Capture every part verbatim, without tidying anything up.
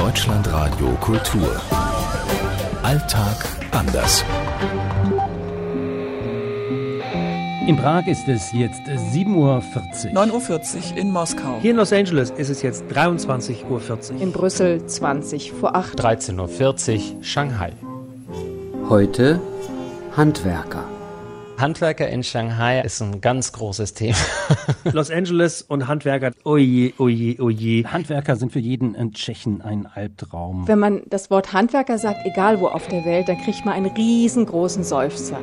Deutschlandradio Kultur. Alltag anders. In Prag ist es jetzt sieben Uhr vierzig. neun Uhr vierzig in Moskau. Hier in Los Angeles ist es jetzt dreiundzwanzig Uhr vierzig. In Brüssel zwanzig vor acht. dreizehn Uhr vierzig, Shanghai. Heute Handwerker. Handwerker in Shanghai ist ein ganz großes Thema. Los Angeles und Handwerker, oje, oje, oje. Handwerker sind für jeden Tschechen ein Albtraum. Wenn man das Wort Handwerker sagt, egal wo auf der Welt, dann kriegt man einen riesengroßen Seufzer.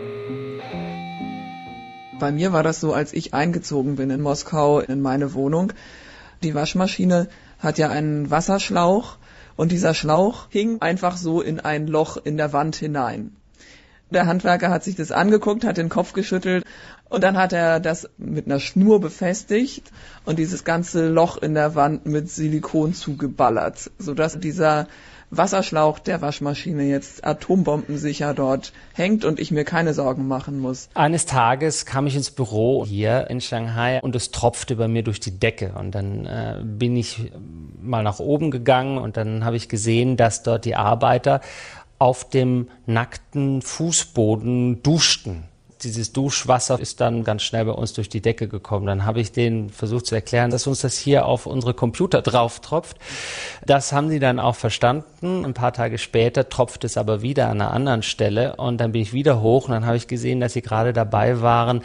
Bei mir war das so, als ich eingezogen bin in Moskau in meine Wohnung. Die Waschmaschine hat ja einen Wasserschlauch und dieser Schlauch hing einfach so in ein Loch in der Wand hinein. Der Handwerker hat sich das angeguckt, hat den Kopf geschüttelt und dann hat er das mit einer Schnur befestigt und dieses ganze Loch in der Wand mit Silikon zugeballert, sodass dieser Wasserschlauch der Waschmaschine jetzt atombombensicher dort hängt und ich mir keine Sorgen machen muss. Eines Tages kam ich ins Büro hier in Shanghai und es tropfte bei mir durch die Decke. Und dann äh, bin ich mal nach oben gegangen und dann habe ich gesehen, dass dort die Arbeiter auf dem nackten Fußboden duschten. Dieses Duschwasser ist dann ganz schnell bei uns durch die Decke gekommen. Dann habe ich denen versucht zu erklären, dass uns das hier auf unsere Computer drauf tropft. Das haben die dann auch verstanden. Ein paar Tage später tropft es aber wieder an einer anderen Stelle. Und dann bin ich wieder hoch und dann habe ich gesehen, dass sie gerade dabei waren,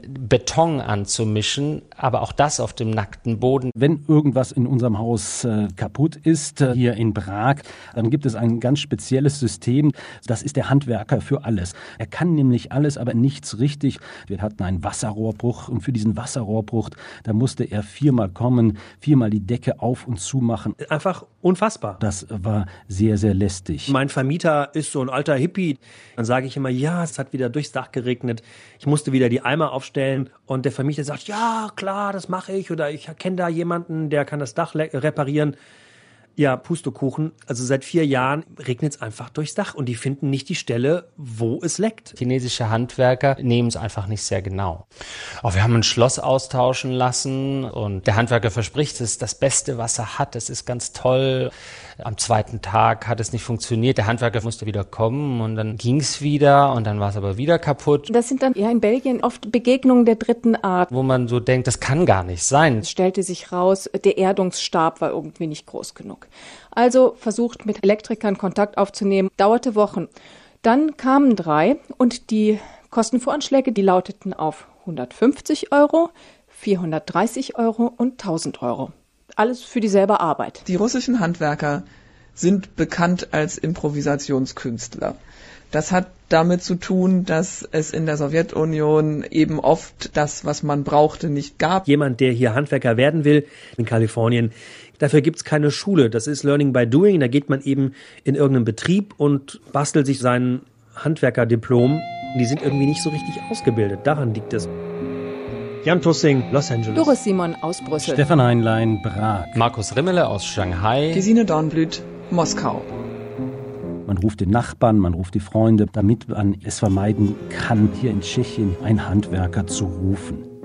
Beton anzumischen, aber auch das auf dem nackten Boden. Wenn irgendwas in unserem Haus äh, kaputt ist, äh, hier in Prag, dann gibt es ein ganz spezielles System. Das ist der Handwerker für alles. Er kann nämlich alles, aber nichts richtig. Wir hatten einen Wasserrohrbruch und für diesen Wasserrohrbruch, da musste er viermal kommen, viermal die Decke auf und zu machen. Einfach unfassbar. Das war sehr, sehr lästig. Mein Vermieter ist so ein alter Hippie. Dann sage ich immer, ja, es hat wieder durchs Dach geregnet. Ich musste wieder die Eimer aufstellen und der Vermieter sagt, ja, klar, das mache ich oder ich kenne da jemanden, der kann das Dach le- reparieren. Ja, Pustekuchen. Also seit vier Jahren regnet es einfach durchs Dach und die finden nicht die Stelle, wo es leckt. Chinesische Handwerker nehmen es einfach nicht sehr genau. Auch wir haben ein Schloss austauschen lassen und der Handwerker verspricht, es ist das Beste, was er hat. Es ist ganz toll. Am zweiten Tag hat es nicht funktioniert. Der Handwerker musste wieder kommen und dann ging es wieder und dann war es aber wieder kaputt. Das sind dann eher in Belgien oft Begegnungen der dritten Art. Wo man so denkt, das kann gar nicht sein. Es stellte sich raus, der Erdungsstab war irgendwie nicht groß genug. Also versucht mit Elektrikern Kontakt aufzunehmen, dauerte Wochen. Dann kamen drei und die Kostenvoranschläge, die lauteten auf hundertfünfzig Euro, vierhundertdreißig Euro und tausend Euro. Alles für dieselbe Arbeit. Die russischen Handwerker sind bekannt als Improvisationskünstler. Das hat damit zu tun, dass es in der Sowjetunion eben oft das, was man brauchte, nicht gab. Jemand, der hier Handwerker werden will in Kalifornien, dafür gibt's keine Schule. Das ist Learning by Doing. Da geht man eben in irgendeinen Betrieb und bastelt sich sein Handwerkerdiplom. Die sind irgendwie nicht so richtig ausgebildet. Daran liegt es. Jan Tussing, Los Angeles. Doris Simon aus Brüssel. Stefan Heinlein, Prag. Markus Rimmele aus Shanghai. Gesine Dornblüt, Moskau. Man ruft den Nachbarn, man ruft die Freunde, damit man es vermeiden kann, hier in Tschechien einen Handwerker zu rufen.